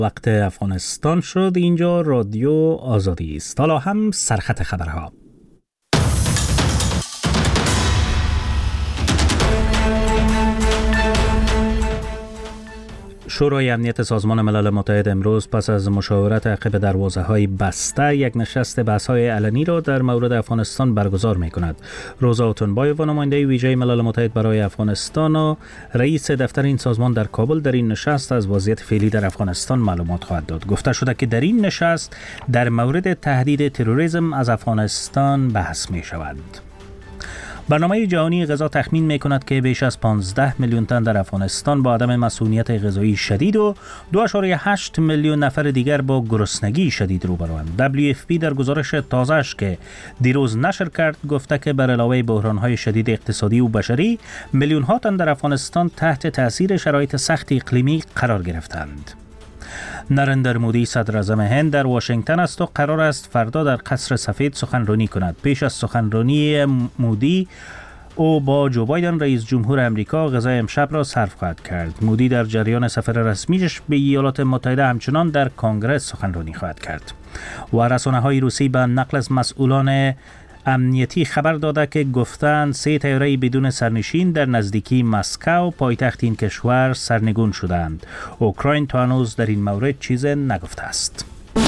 وقت افغانستان شد. اینجا رادیو آزادی است. حالا هم سرخط خبرها. شورای امنیت سازمان ملل متحد امروز پس از مشاورت عقب دروازه‌های بسته یک نشست بحث‌های علنی را در مورد افغانستان برگزار می‌کند. روزا اوتونبایووا نماینده ویژه ملل متحد برای افغانستان و رئیس دفتر این سازمان در کابل در این نشست از وضعیت فعلی در افغانستان معلومات خواهد داد. گفته شده که در این نشست در مورد تهدید تروریسم از افغانستان بحث می‌شود. برنامه جهانی غذا تخمین می‌کند که بیش از 15 میلیون تن در افغانستان با عدم مسئولیت غذایی شدید و 2.8 میلیون نفر دیگر با گرسنگی شدید روبروند. WFP در گزارش تازه‌اش که دیروز نشر کرد گفته که بر علاوه بحران‌های شدید اقتصادی و بشری، میلیون‌ها تن در افغانستان تحت تأثیر شرایط سخت اقلیمی قرار گرفتند. نریندر مودی صدر اعظم هند در واشنگتن است و قرار است فردا در قصر سفید سخنرانی کند. پیش از سخنرانی مودی او با جو بایدن رئیس جمهور امریکا غذای امشب را سرو خواهد کرد. مودی در جریان سفر رسمیش به ایالات متحده همچنان در کنگره سخنرانی خواهد کرد. و رسانه‌های روسی به نقل از مسئولان امنیتی خبر داده که گفتند 3 طیاره بدون سرنشین در نزدیکی مسکو پایتخت این کشور سرنگون شدند. اوکراین تا هنوز در این مورد چیزی نگفته است.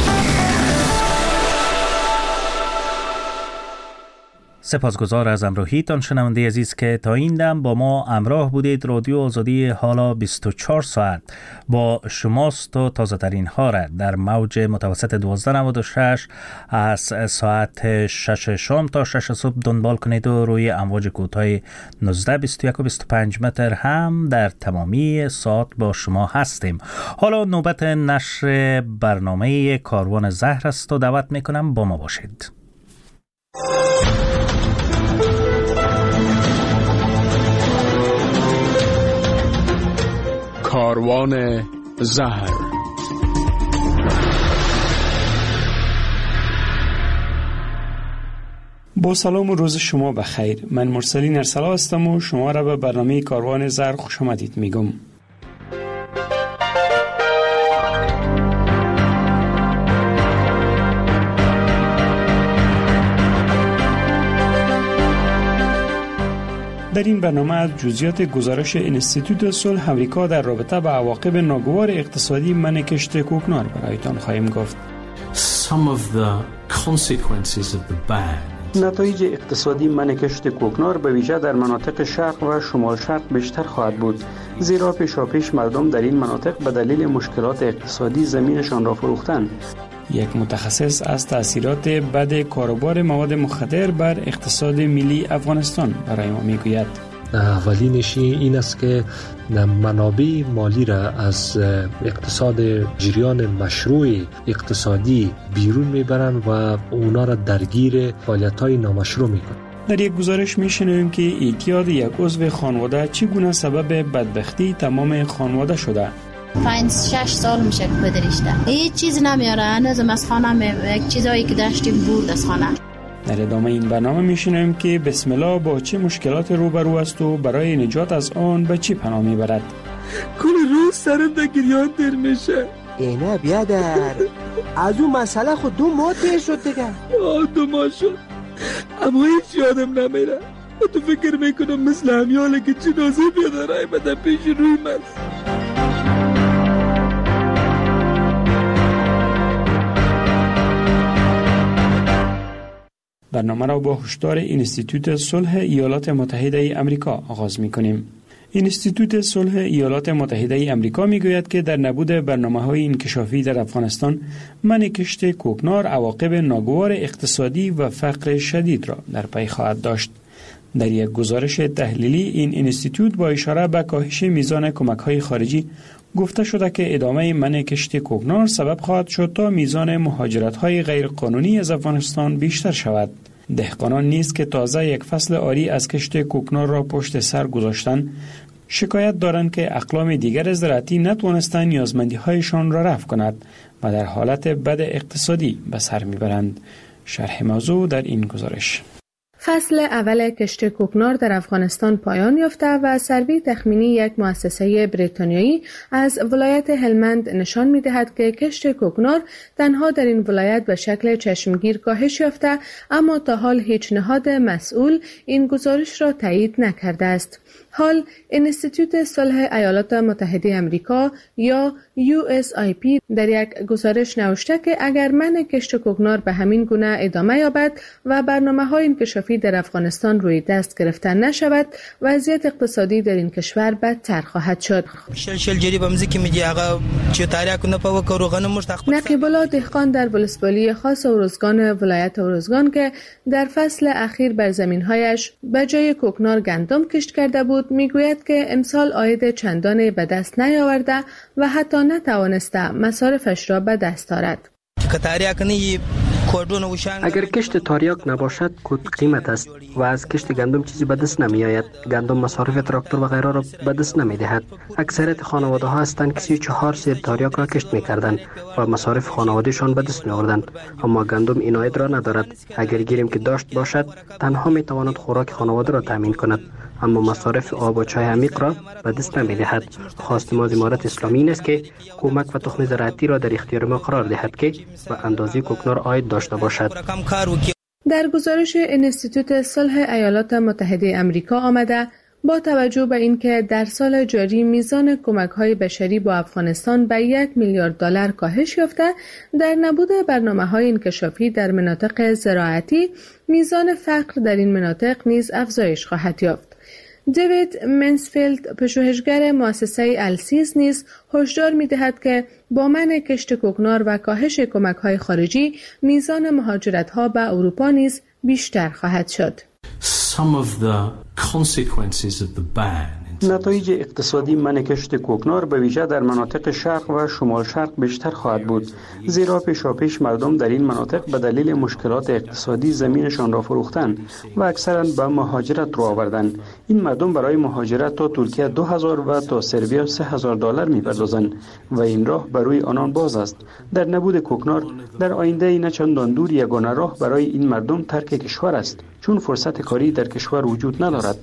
سپاسگزار از همراهیتان شنونده عزیز که تا این دم با ما همراه بودید. رادیو آزادی حالا 24 ساعت با شماست و تازه ترین ها را در موج متوسط 1296 از ساعت 6 شام تا 6 صبح دنبال کنید و روی امواج کوتاه 19 21 و 25 متر هم در تمامی ساعت با شما هستیم. حالا نوبت نشر برنامه کاروان زهر است و دعوت میکنم با ما باشید. کاروان زهر. با سلام و روز شما بخیر. من مرسلین ارسلا هستم و شما را به برنامه کاروان زهر خوش آمدید میگم. در این برنامه از جزئیات گزارش انستیتوت صلح آمریکا در رابطه با عواقب ناگوار اقتصادی من کشت کوکنار برایتان خواهیم گفت. نتایج اقتصادی من کشت کوکنار به ویژه در مناطق شرق و شمال شرق بیشتر خواهد بود، زیرا پیشاپیش مردم در این مناطق به دلیل مشکلات اقتصادی زمینشان را فروختند. یک متخصص از تأثیرات بد کاروبار مواد مخدر بر اقتصاد ملی افغانستان برای ما میگوید. اولینش این است که منابع مالی را از اقتصاد جریان مشروع اقتصادی بیرون میبرند و اونا را درگیر فعالیت‌های نامشروع میکنند. در یک گزارش میشنویم که اعتیاد یک عضو خانواده چگونه سبب بدبختی تمام خانواده شده. 5-6 سال میشه که پدرشته هیچ چیز نمیاره، هنوزم از خانه یک چیزایی که داشتیم برد از خانه. در ادامه این برنامه میشنویم که بسم الله با چه مشکلات روبرو است و برای نجات از آن به چی پناه میبرد. کل روز سرم در گریان در میشه. اینه بیادر از اون مسئله خود 2 ماه تیر شد دیگه. 2 ماه شد اما هیچ یادم نمیره. تو فکر میکنم مثل همیاله که جنازه بیادرهای بده پیش روی من. برنامه را با هشدار انستیتوت صلح ایالات متحده آمریکا آغاز می‌کنیم. انستیتوت صلح ایالات متحده آمریکا میگوید که در نبود برنامه‌های انکشافی در افغانستان منع کشت کوکنار عواقب ناگوار اقتصادی و فقر شدید را در پی خواهد داشت. در یک گزارش تحلیلی این انستیتوت با اشاره به کاهش میزان کمک‌های خارجی گفته شده که ادامه منع کشت کوکنار سبب خواهد شد تا میزان مهاجرت‌های غیرقانونی از افغانستان بیشتر شود. دهقانان نیز که تازه یک فصل آری از کشت کوکنار را پشت سر گذاشتند، شکایت دارند که اقلام دیگر زراعتی نتوانستند نیازمندی‌هایشان را رفع کند و در حالت بد اقتصادی به سر میبرند. شرح موضوع در این گزارش. فصل اول کشت کوکنار در افغانستان پایان یافته و سروی تخمینی یک مؤسسه بریتانیایی از ولایت هلمند نشان می‌دهد که کشت کوکنار تنها در این ولایت به شکل چشمگیر کاهش یافته، اما تا حال هیچ نهاد مسئول این گزارش را تایید نکرده است. حال انستیتوت صلح ایالات متحده آمریکا یا USIP در یک گزارش نوشته که اگر منع کشت کوکنار به همین گونه ادامه یابد و برنامه‌های انکشافی در افغانستان روی دست گرفته نشود، وضعیت اقتصادی در این کشور بدتر خواهد شد. نقیب الله دهقان در ولسوالی خاص اورزگان ولایت اورزگان که در فصل اخیر بر زمین‌هایش به جای کوکنار گندم کشت کرده بود، میگوید که امسال عاید چندانی به دست نیاورده و حتی نتوانسته مصارفش را به دست آورد. اگر کشت تاریاک نباشد کود قیمت است و از کشت گندم چیزی به دست نمی آید. گندم مصارف تراکتور و غیره را به دست نمی دهد. اکثریت خانواده ها هستند که 34 سیر تاریاک را کشت می کردند و مصارف خانوادهشان به دست می آوردند، اما گندم این عاید را ندارد. اگر گیریم که داشت باشد تنها می تواند خوراک خانواده را تامین کند، اما مصارف آب و چای عمیق را به دست نمی دهد. خواست ما از امارت اسلامی این است که کمک و تخم زراعتی را در اختیار ما قرار دهد که به اندازه کوکنار عاید داشته باشد. در گزارش انستیتوت صلح ایالات متحده آمریکا آمده با توجه به اینکه در سال جاری میزان کمک‌های بشری با افغانستان به 1 میلیارد دلار کاهش یافته، در نبود برنامه‌های انکشافی در مناطق زراعتی میزان فقر در این مناطق نیز افزایش خواهد یافت. دیوید منسفیلد پژوهشگر مؤسسه السیز نیز هشدار می‌دهد که با منع کشت کوکنار و کاهش کمک‌های خارجی میزان مهاجرت‌ها به اروپا نیز بیشتر خواهد شد. نتایج اقتصادی منع کشت کوکنار به ویژه در مناطق شرق و شمال شرق بیشتر خواهد بود، زیرا پیشاپیش مردم در این مناطق به دلیل مشکلات اقتصادی زمینشان را فروختند و اکثرا به مهاجرت رو آوردند. این مردم برای مهاجرت تا ترکیه 2000 و تا سربیا 3000 دلار می‌پردازند و این راه برای آنان باز است. در نبود کوکنار در آینده نه چندان دور یگانه راه برای این مردم ترک کشور است، چون فرصت کاری در کشور وجود ندارد.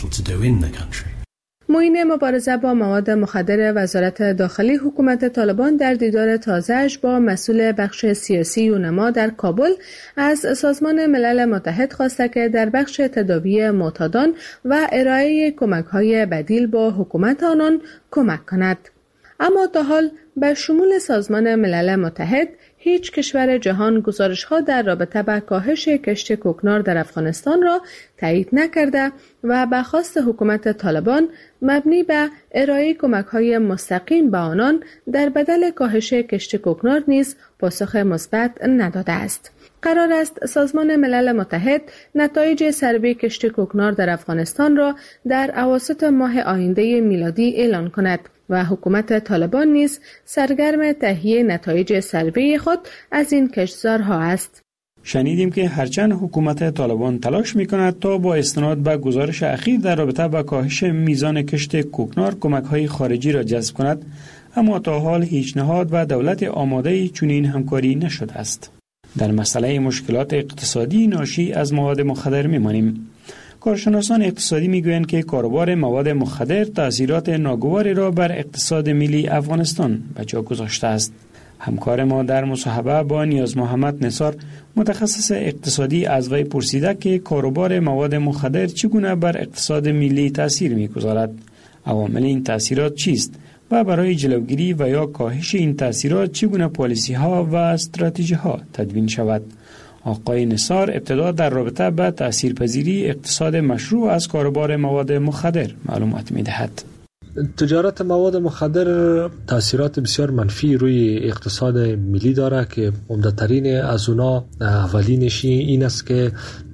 معین مبارزه با مواد مخدر وزارت داخلی حکومت طالبان در دیدار تازه‌اش با مسئول بخش سیاسی یونما در کابل از سازمان ملل متحد خواسته که در بخش تداوی معتادان و ارائه کمک‌های بدیل با حکومت آنان کمک کند. اما تا حال به شمول سازمان ملل متحد هیچ کشور جهان گزارش‌ها در رابطه با کاهش کشت کوکنار در افغانستان را تایید نکرده و به خواست حکومت طالبان مبنی به ارائه کمک‌های مستقیم به آنان در بدل کاهش کشت کوکنار نیز پاسخ مثبت نداده است. قرار است سازمان ملل متحد نتایج سروی کشت کوکنار در افغانستان را در اواسط ماه آینده میلادی اعلان کند و حکومت طالبان نیز سرگرم تهیه نتایج سروی خود از این کشتزارها است. شنیدیم که هرچند حکومت طالبان تلاش می‌کند تا با استناد به گزارش اخیر در رابطه با کاهش میزان کشت کوکنار کمک‌های خارجی را جذب کند، اما تا حال هیچ نهاد و دولت آماده‌ای چنین همکاری نشده است. در مسئله مشکلات اقتصادی ناشی از مواد مخدر می‌مانیم. کارشناسان اقتصادی میگویند که کاروبار مواد مخدر تأثیرات ناگواری را بر اقتصاد ملی افغانستان به جا گذاشته است. همکار ما در مصاحبه با نیاز محمد نثار متخصص اقتصادی از وی پرسیده که کاروبار مواد مخدر چگونه بر اقتصاد ملی تأثیر میگذارد، عوامل این تأثیرات چیست و برای جلوگیری و یا کاهش این تأثیرات چگونه پالیسی ها و استراتژی ها تدوین شود. آقای نثار ابتدا در رابطه با تأثیرپذیری اقتصاد مشروع از کاروبار مواد مخدر معلومات می‌دهد. تجارت مواد مخدر تاثیرات بسیار منفی روی اقتصاد ملی داره که عمده‌ترین از اونا اولینش این است که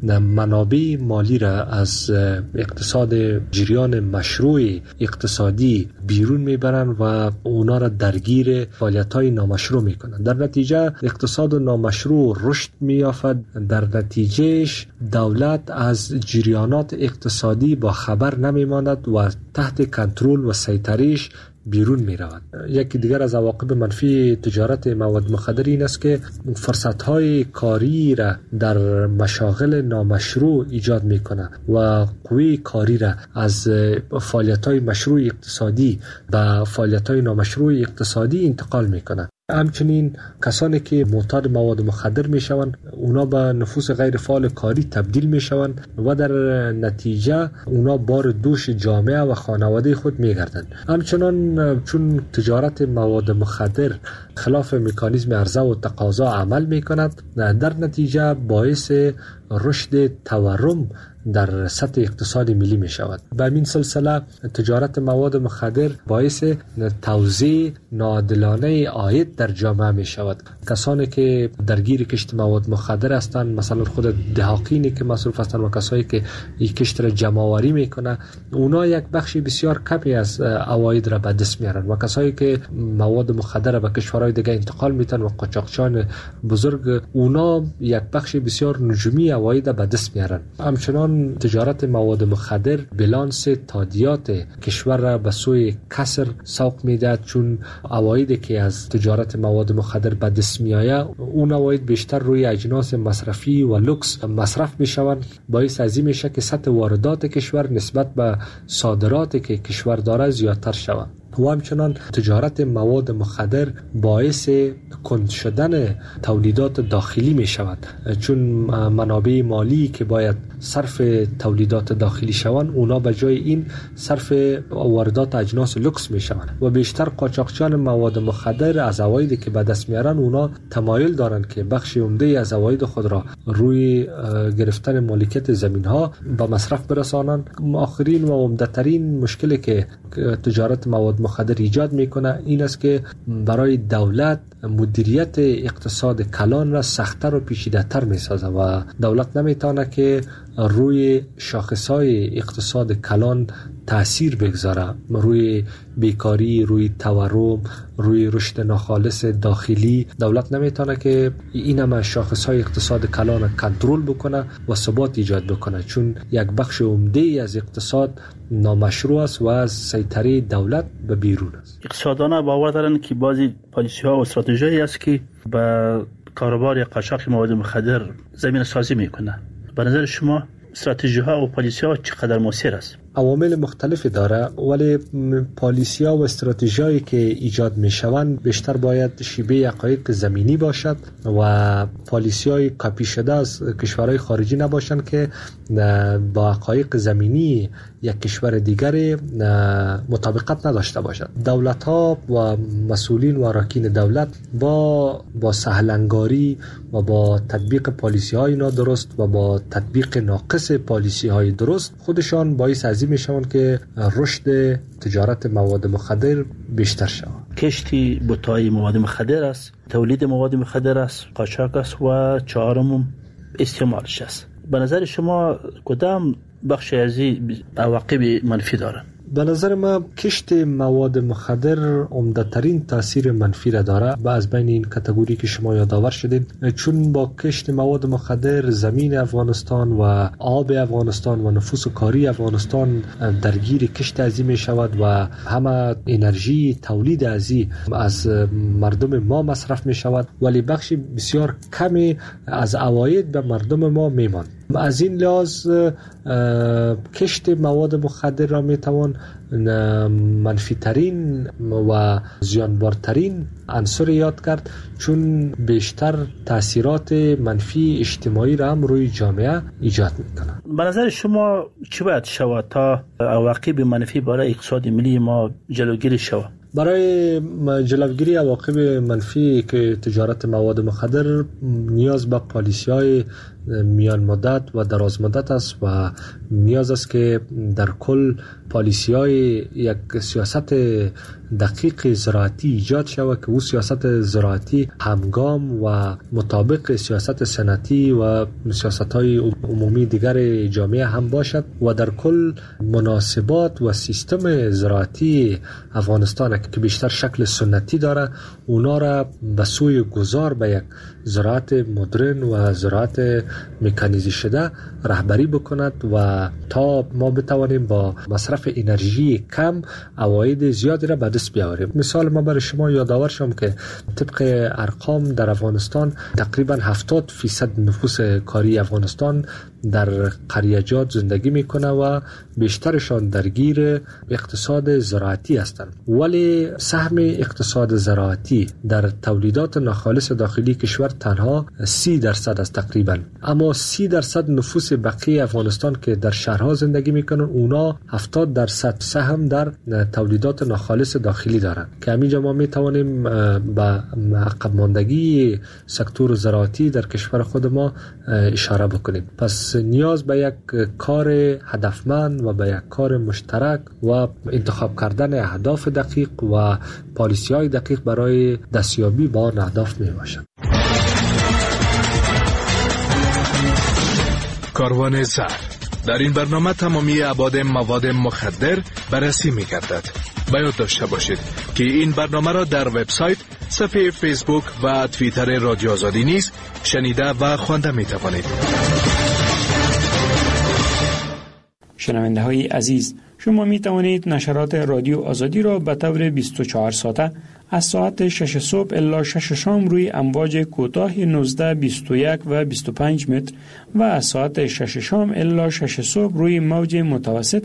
منابع مالی را از اقتصاد جریان مشروع اقتصادی بیرون میبرن و اونا را درگیر فعالیت‌های نامشروع میکنن. در نتیجه اقتصاد نامشروع رشد می‌یافت، در نتیجهش دولت از جریانات اقتصادی با خبر نمیماند و تحت کنترل و سیطره‌اش بیرون می رود. یکی دیگر از عواقب منفی تجارت مواد مخدر این است که فرصت های کاری را در مشاغل نامشروع ایجاد می کنه و قوی کاری را از فعالیت های مشروع اقتصادی به فعالیت های نامشروع اقتصادی انتقال می کنه. همچنین کسانی که معتاد مواد مخدر می شوند اونا به نفوس غیر فعال کاری تبدیل می شوند و در نتیجه اونا بار دوش جامعه و خانواده خود می گردند. همچنان چون تجارت مواد مخدر خلاف مکانیزم عرضه و تقاضا عمل می کند، در نتیجه باعث رشد تورم در سطح اقتصاد ملی می شود. به این سلسله تجارت مواد مخدر باعث توزیع ناعادلانه عاید در جامعه می شود. کسانی که درگیر کشت مواد مخدر هستند، مثلا خود دهاقینی که مصروف هستند و کسایی که این کشت را جمع آوری میکنه، اونا یک بخش بسیار کمی از عواید را به دست میارن و کسایی که مواد مخدر را به کشورهای دیگه انتقال میتن و قاچاقچیان بزرگ، اونا یک بخش بسیار نجومی عواید به دست میارن. همچنان تجارت مواد مخدر بالانس تادیات کشور را به سوی کسر سوق میدهد، چون عوایدی که از تجارت مواد مخدر به دست میآید اون عواید بیشتر روی اجناس مصرفی و لوکس مصرف میشوند. باعث از این میشه که سطح واردات کشور نسبت به صادراتی که کشور داره زیادتر شود. و همچنان تجارت مواد مخدر باعث کند شدن تولیدات داخلی می شود، چون منابع مالی که باید صرف تولیدات داخلی شوند اونا به جای این صرف واردات اجناس لوکس می شوند و بیشتر قاچاقچیان مواد مخدر از عوایدی که به دست میارن اونا تمایل دارند که بخش عمده از عواید خود را روی گرفتن مالکیت زمین ها به مصرف برسانند. آخرین و عمده‌ترین مشکلی که تجارت مواد مخدر ایجاد میکنه این است که برای دولت مدیریت اقتصاد کلان را سخت‌تر و پیچیده‌تر میسازه و دولت نمیتونه که روی شاخصهای اقتصاد کلان تأثیر بگذاره، روی بیکاری، روی تورم، روی رشد ناخالص داخلی. دولت نمیتونه که این همه شاخصهای اقتصاد کلان کنترل بکنه و ثبات ایجاد بکنه، چون یک بخش عمده از اقتصاد نامشروع است و از سیطره دولت به بیرون است. اقتصاددانان باور دارند که بعضی پالیسی ها و استراتژی است که به کاروبار قاچاق مواد مخدر زمین سازی میکنه. به نظر شما استراتژی ها و پالیسی ها چقدر مؤثر است؟ عوامل مختلفی داره، ولی پالیسی ها و استراتژی هایی که ایجاد می شوند بیشتر باید شیوه حقایق زمینی باشد و پالیسی های کاپی شده از کشورهای خارجی نباشند که با حقایق زمینی یک کشور دیگر مطابقت نداشته باشد. دولت ها و مسئولین و اراکین دولت با سهلنگاری و با تطبیق پالیسی های نادرست و با تطبیق ناقص پالیسی های درست خودشان باعث از این میشوند که رشد تجارت مواد مخدر بیشتر شود. کشتی بوتای مواد مخدر است، تولید مواد مخدر است، قاچاق است و چهارم استعمالش است. به نظر شما کدام بخش از عواقب منفی دارد؟ به نظر ما کشت مواد مخدر عمده‌ترین تاثیر منفی را داره و از بین این کاتگوری که شما یادآور شدید، چون با کشت مواد مخدر زمین افغانستان و آب افغانستان و نفوس کاری افغانستان درگیر کشت ازی می شود و همه انرژی تولید ازی از مردم ما مصرف می شود، ولی بخش بسیار کمی از عواید به مردم ما میماند. از این لحاظ کشت مواد مخدر را میتوان منفی ترین و زیانبارترین عنصر یاد کرد، چون بیشتر تاثیرات منفی اجتماعی را هم روی جامعه ایجاد میکنه. به نظر شما چی باید شود تا عواقب منفی برای اقتصاد ملی ما جلوگیری شود؟ برای جلوگیری عواقب منفی که تجارت مواد مخدر نیاز به پالیسی‌های میان مدت و دراز مدت است و نیاز است که در کل پالیسی‌های یک سیاست دقیق زراعتی ایجاد شود که او سیاست زراعتی همگام و مطابق سیاست صنعتی و سیاست‌های عمومی دیگر جامعه هم باشد و در کل مناسبات و سیستم زراعتی افغانستان که بیشتر شکل سنتی داره اونا را به سوی گذار به یک زراعت مدرن و زراعت مکانیزه شده رهبری بکند و تا ما بتوانیم با مصرف انرژی کم عواید زیادی را به دست بیاوریم. مثال ما برای شما یادآور شم که طبق ارقام در افغانستان تقریبا 70% نفوس کاری افغانستان در قریه‌جات زندگی میکنه و بیشترشان درگیر اقتصاد زراعتی هستند، ولی سهم اقتصاد زراعتی در تولیدات ناخالص داخلی کشور تنها 30% است تقریبا. اما 30% نفوس بقیه افغانستان که در شهرها زندگی میکنن، اونا 70% سهم در تولیدات ناخالص داخلی دارن که همینجا ما میتوانیم به عقب ماندگی سکتور زراعتی در کشور خود ما اشاره بکنیم. پس نیاز به یک کار هدفمند و به یک کار مشترک و انتخاب کردن اهداف دقیق و پالیسی های دقیق برای دستیابی به آن اهداف می باشد. کاروان زهر در این برنامه تمامی ابعاد مواد مخدر بررسی می گردد. باید داشته باشید که این برنامه را در وبسایت، صفحه فیسبوک و توییتر رادیو آزادی نیز شنیده و خوانده می توانید. شنونده های عزیز، شما می توانید نشرات رادیو آزادی را به طور 24 ساعته از ساعت 6 صبح الی 6 شام روی امواج کوتاه 19، 21 و 25 متر و از ساعت 6 شام الی 6 صبح روی موج متوسط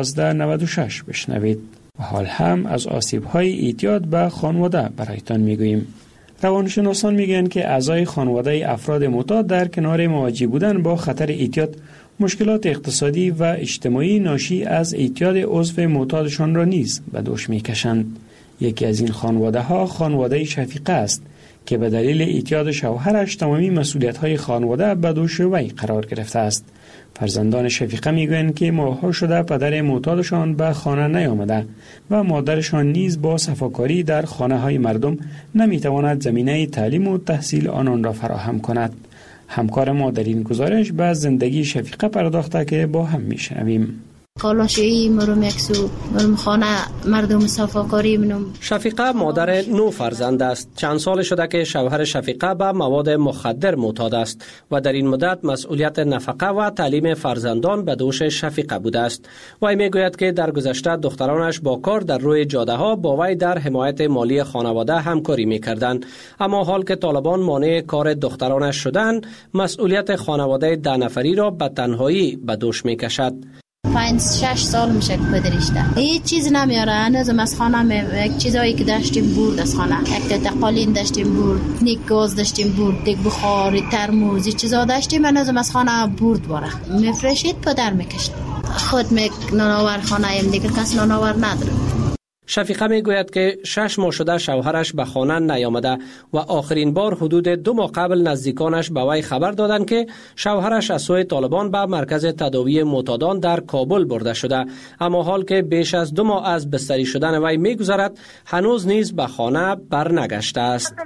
1296 بشنوید. و حال هم از آسیب‌های اعتیاد به خانواده برایتان میگوییم. روانشناسان میگن که اعضای خانواده افراد معتاد در کنار مواجه بودن با خطر اعتیاد مشکلات اقتصادی و اجتماعی ناشی از اعتیاد عضو معتادشان را نیز به دوش میکشند. یکی از این خانواده ها خانواده شفیقه است که به دلیل اعتیاد شوهرش تمامی مسئولیت‌های خانواده به دوش وی قرار گرفته است. فرزندان شفیقه میگویند که ماه‌ها شده پدر معتادشان به خانه نیامده و مادرشان نیز با صفاکاری در خانه‌های مردم نمیتواند زمینه تعلیم و تحصیل آنان را فراهم کند. همکار ما در این گزارش به زندگی شفیقه پرداخته که با هم میشنویم. خالاشی مرم یکسو مرم خانه مردم صفاکاری منم. شفیقه مادر 9 فرزند است. چند سال شده که شوهر شفیقه به مواد مخدر معتاد است و در این مدت مسئولیت نفقه و تعلیم فرزندان به دوش شفیقه بوده است. وی میگوید که در گذشته دخترانش با کار در روی جاده ها با وی در حمایت مالی خانواده همکاری میکردند، اما حال که طالبان مانع کار دخترانش شدند، مسئولیت خانواده 10 نفری را به تنهایی به دوش میکشد. 5-6 سال میشه که پدرشته هیچ چیز نمیاره. هنوزم از خانه یک چیزایی که داشتیم برد از خانه، یک تقالین داشتیم برد، نیک گاز داشتیم برد، یک بخاری ترموزی چیزا داشتیم، هنوزم از خانه برد باره میفرشید پدر میکشت. خود نانآور خانه ایم دیگه کس نانآور نداره. شفیقه میگوید که 6 ماه شده شوهرش به خانه نیامده و آخرین بار حدود 2 ماه قبل نزدیکانش به وی خبر دادند که شوهرش از سوی طالبان به مرکز تداوی معتادان در کابل برده شده، اما حال که بیش از 2 ماه از بستری شدن وی میگذرد هنوز نیز به خانه برنگشته است.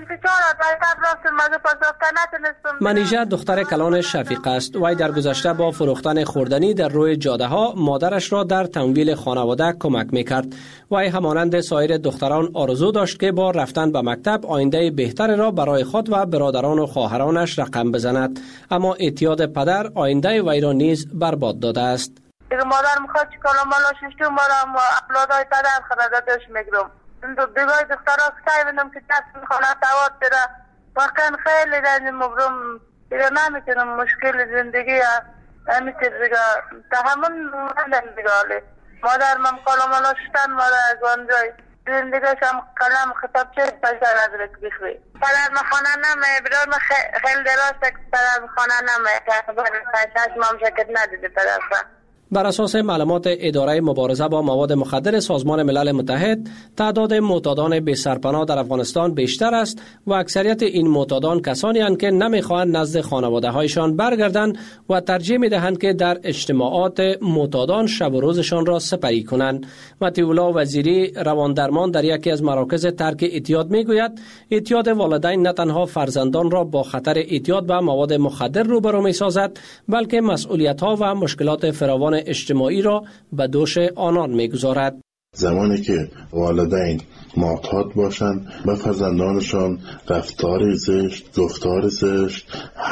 منیژه دختر کلان شفیقه است. وی در گذشته با فروختن خوردنی در روی جاده ها مادرش را در تمویل خانواده کمک میکرد. وی همانند سایر دختران آرزو داشت که با رفتن به مکتب آینده بهتر را برای خود و برادران و خواهرانش رقم بزند، اما اعتیاد پدر آینده وی را نیز برباد داده است. مادر میخواد چیکار مالا ششتم مارم و اولادای پدر خرداتش میگرم. دیگه دخترها سعی که دست میخوانه سواد بره. واقعا خیلی در مبرم دیگه نمیتونم مشکل زندگی همیشه دیگه تحمل ندارم دیگه. مادر من قلم شدن مادر از آنجای زندگیش هم قلم خطاب چه پشتر نداره که بخوی. پدر من خانه نمه برای من خیلی دراسته که پدر من خانه نمه که برای مام شکت ندیده پدر من. بر اساس معلومات اداره مبارزه با مواد مخدر سازمان ملل متحد، تعداد معتادان بی سرپناه در افغانستان بیشتر است و اکثریت این معتادان کسانی هستند که نمیخواهند نزد خانواده هایشان برگردند و ترجیح میدهند که در اجتماعات معتادان شب و روزشان را سپری کنند. مطیع وزیری رواندرمان در یکی از مراکز ترک اعتیاد میگوید اعتیاد والدین نه تنها فرزندان را با خطر اعتیاد به مواد مخدر روبرو میسازد، بلکه مسئولیت ها و مشکلات فراوان اجتماعی را به دوش آنان میگذارد. زمانی که والدین معتاد باشند به فرزندانشان رفتار زشت، گفتار زشت،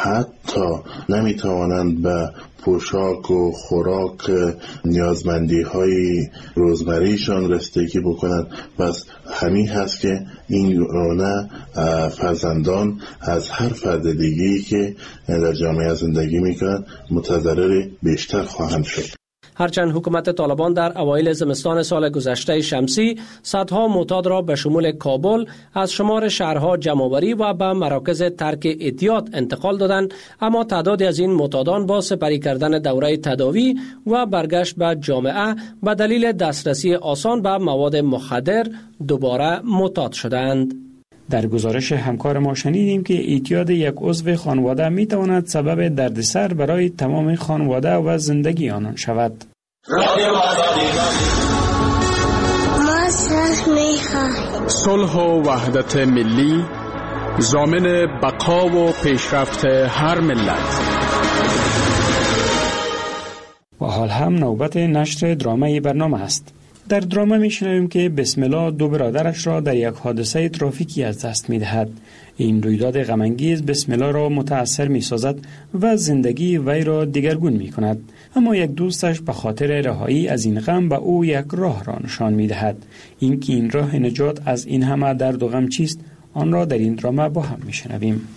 حتی نمیتوانند به پوشاک و خوراک نیازمندی های روزمریشان رسیدگی بکنند. بس همین هست که این گونه فرزندان از هر فرد دیگه‌ای که در جامعه زندگی میکنند متضرر بیشتر خواهند شد. هرچند حکومت طالبان در اوایل زمستان سال گذشته شمسی صدها معتاد را به شمول کابل از شمار شهرها جمع‌آوری و به مراکز ترک اعتیاد انتقال دادند، اما تعدادی از این معتادان با سپری کردن دوره تداوی و برگشت به جامعه به دلیل دسترسی آسان به مواد مخدر دوباره معتاد شدند. در گزارش همکار ما شنیدیم که اعتیاد یک عضو خانواده می تواند سبب دردسر برای تمام خانواده و زندگی آنان شود. صلح و وحدت ملی ضامن بقا و پیشرفت هر ملت. و حال هم نوبت نشر درامه برنامه است. در درامه میشنویم که بسم الله دو برادرش را در یک حادثه ترافیکی از دست میدهد. این رویداد غم‌انگیز بسم الله را متأثر میسازد و زندگی وی را دیگرگون میکند، اما یک دوستش به خاطر رهایی از این غم به او یک راه را نشان میدهد. اینکه این راه نجات از این همه درد و غم چیست، آن را در این درامه با هم میشنویم.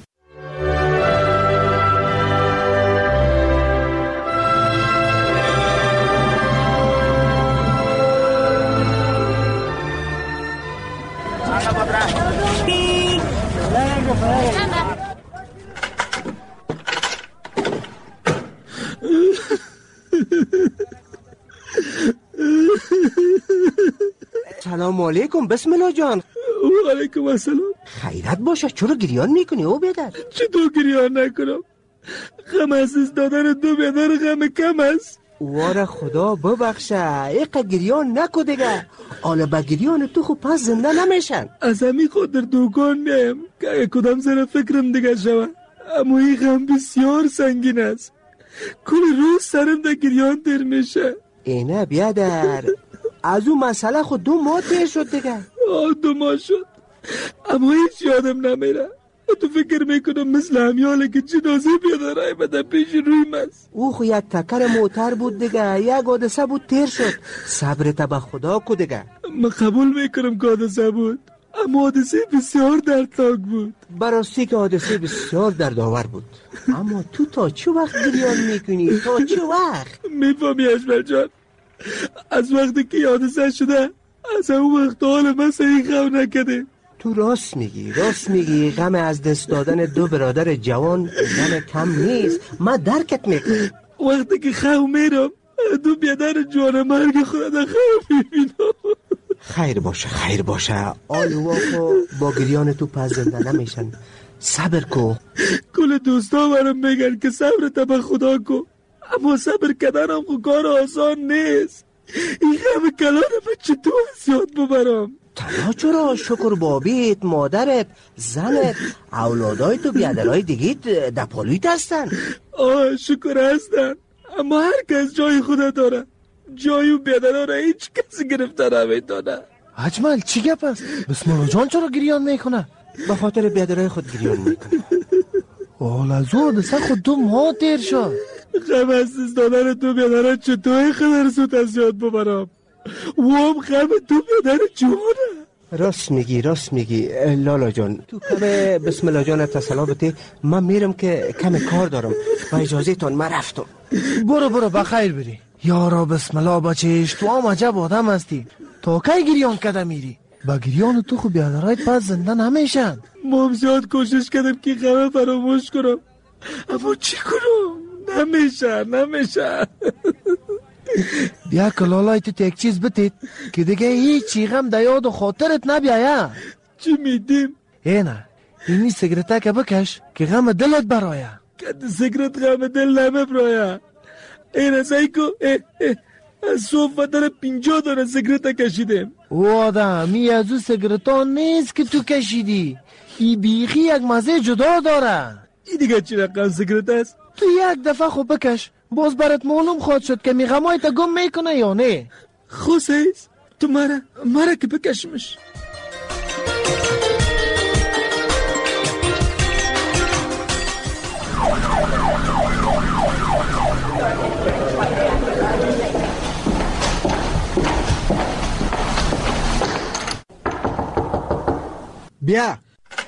سلام علیکم بسم الله جان. و علیکم السلام. خیرت باشه، چرا گریان میکنی او بیادر؟ چطور گریان نکنم؟ غم از دادن دو بیادر غم کم است. واره خدا ببخشه، ایقا گریان نکو دیگه. حالا با گریان تو خوب پس زنده نمیشن. از همین خود در دوکان میایم که اگه کدام سر فکرم دیگه شوه، اما این غم بسیار سنگین است. کل روز سرم در گریان تر میشه. اینه بیادر، از اون مسئله خود 2 ماه تیر شد دیگه. 2 ماه شد، اما هیچ یادم نمیره. تو فکر میکنم مثل همیاله که جنازه بیادرهای بده پیش رویم است. او خو یک تکر موتر بود دیگه، یک حادثه بود تیر شد. صبرت به خدا کو دیگه. من قبول میکنم که حادثه بود، اما حادثه بسیار دردناک بود. براستی که حادثه بسیار دردآور بود. اما تو تا چه وقت گریان میکنی؟ تا چه وقت؟ میفهمی اجمل جان، از وقتی که حادثه شده از اون وقت حال من صحیح غم نکده. تو راست میگی. غم از دست دادن 2 برادر جوان غم کم نیست. من درکت میکنم. وقتی که خو میرم 2 بیادر جوان مرگ خود در خو میبینم. خیر باشه. آلواکو با گریان تو پس زنده نمیشن. صبر کو. کل دوستا برام میگن که صبر تا به خدا کو، اما صبر کردنم خو کار آسان نیست. این غم کلان من چطور زیاد ببرم؟ تنها چرا؟ شکر بابیت، مادرت، زنت، اولادای تو بیادرهای دیگیت در پالویت هستن. شکر هستن، اما هر کس جای خود داره. جای و بیادرها را هیچ کسی گرفته نمیتونه. اجمل چی گپ است؟ بسم الله جان چرا گریان میکنه؟ به خاطر بیادرهای خود گریان میکنه. حالا از او حادثه خود 2 ماه تیر شد. غم از دادن 2 بیادرها چطور خبر زود از یاد ببرم؟ وام غم 2 بیادر جوانه. راست میگی لالا جان. تو کم بسم الله جان تسلا بده. من میرم که کم کار دارم و اجازه تان من رفتم. برو بخیر بری. یارا بسم الله بچهش، تو هم عجب آدم هستی. تا کی گریان کده میری؟ با گریان تو خوب بیادرهایت پس زنده نمیشن. ما هم زیاد کوشش کردم که غم فراموش کنم، اما چی کنم؟ نمیشه. بیا کلالایت تو یک چیز بتید که دیگه هیچی غم در یاد و خاطرت نبیایه. چی میدیم؟ اینه اینی سیگرته که بکش که غم دلت برایه. که سیگرت غم دل نمیبرایه. اینه سایکو از صوف در 50 دانه سیگرت کشیدیم. او آدم ای از او سیگرتا نیست که تو کشیدی، ای بیخی یک مزه جدا داره. ای دیگه چی رقم سیگرت است؟ تو یک دفعه خوب بکش، باز برات معلوم خواهد شد که میغمای تا گم میکنه یا نه. خوسیز تو مرا که بکشمش. بیا.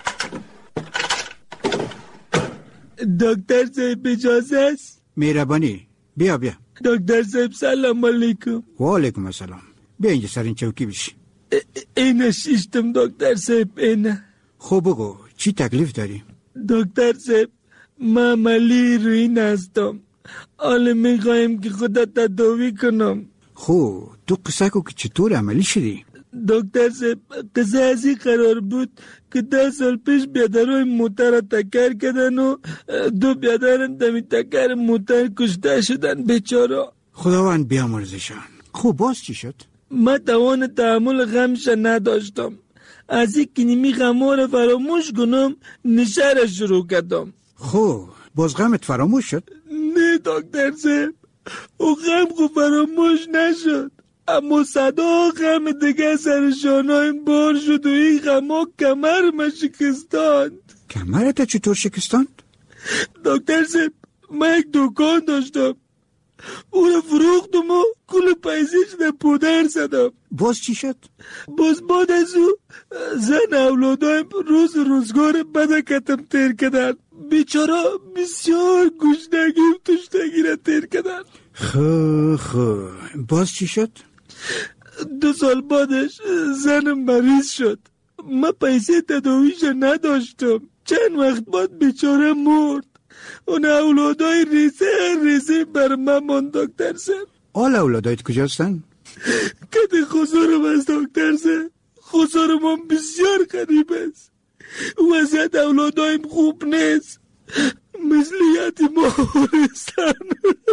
دکتر صاحب اجازه است؟ مهربانی بیا بیا. دکتر صاحب سلام علیکم. و علیکم السلام. بیا اینجا سر این چوکی بشی. اینه شیشتم دکتر صاحب اینه. خب بگو چی تکلیف داری؟ دکتر صاحب من عملی روین هستم. حالا میخوایم که خودت تداوی کنم. خب تو قصه کو که چطور عملی شدی؟ دکتر صاحب قصه از این قرار بود که 10 سال پیش بیادرهای موتر را تکر کردن و 2 بیادران دمی تکر موتر کشته شدن بیچارا. خداوند بیامرزشان. خب باز چی شد؟ من توان تحمل غمش نداشتم. از این که نیمی غمها را فراموش کنم نشه را شروع کردم. خب باز غمت فراموش شد؟ نه دکتر صاحب او غم خود فراموش نشد، اما صدا غم دیگه سر شانهایم بار شد و این غمها کمرم شکستاند. کمرت چطور شکستاند؟ دکتر صاحب من یک دکان داشتم، او را فروختم و کل پیسش در پودر زدم. باز چی شد؟ باز بعد از او زن اولادایم روزگار بدکتم تیر کردن. بیچارا بسیار گشنگی و تشنگی را تیر کردن. خب باز چی شد؟ 2 سال بعدش زنم مریض شد. من پیسه تداویش نداشتم. چند وقت بعد بیچاره مرد. اون اولادای ریزه بر من ماند دکتر صاحب. حال اولادایت کجاستن؟ کده خسارم از دکتر صاحب. خسارم هم بسیار غریب است. وضعیت اولادایم خوب نیست، مثل یتیما هستن.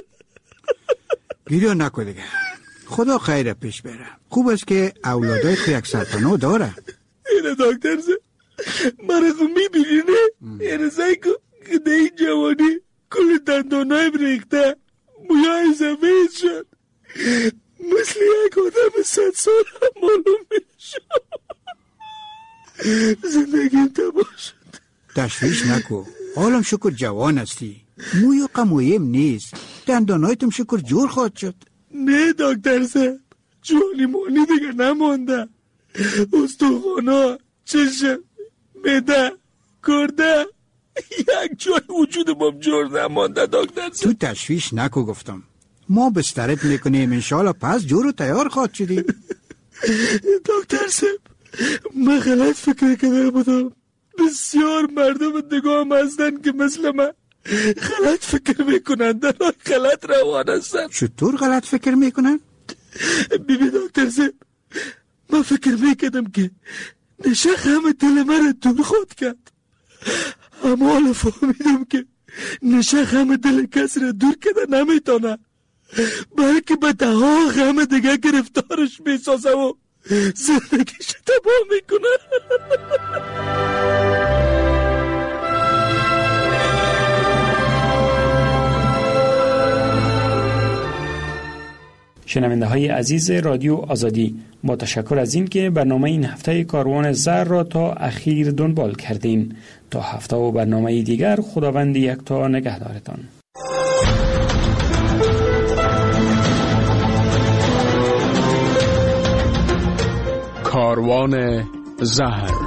گریه نکن دیگه، خدا خیر پیش بره. خوب است که اولادای خو یک سرپناه داره. اینه دکتر صاحب مرا خو میبینی نه؟ اینه سعی کن که ده این جوانی کل دندانایم ریخته، مویای سفید شد، مثل یک آدم 100 سال هم معلوم میشد. زندگیم تباه شد. تشویش نکو، حالم شکر جوان هستی، موی و قمویم نیست، دندانایتم شکر جور خواهد شد. نه دکتر صاحب جوانی مانی دیگه نمانده. استخوانا، چشم، معده، گرده، یک جای وجودم جور نمانده دکتر صاحب. تو تشویش نکو گفتم، ما بسترت میکنیم انشالله پس جور و تیار خواهد شدی. دکتر صاحب من غلط فکر کرده بودم. بسیار مردم دیگه هستن که مثل من غلط فکر میکنن، در غلط روان هستن. چطور غلط فکر میکنن؟ ببین دکتر صاحب من فکر میکردم که نشه غم دل من دور خود کرد، اما حالا فهمیدم که نشه غم دل کس را دور کرده نمیتونه، بلکه به دها غم دیگه گرفتارش میسازه و زندگیش تباه میکنه. شنونده های عزیز رادیو آزادی، با تشکر از این که برنامه این هفته کاروان زر را تا اخیر دنبال کردین. تا هفته و برنامه دیگر خداوند یکتا نگهدارتان. کاروان زهر.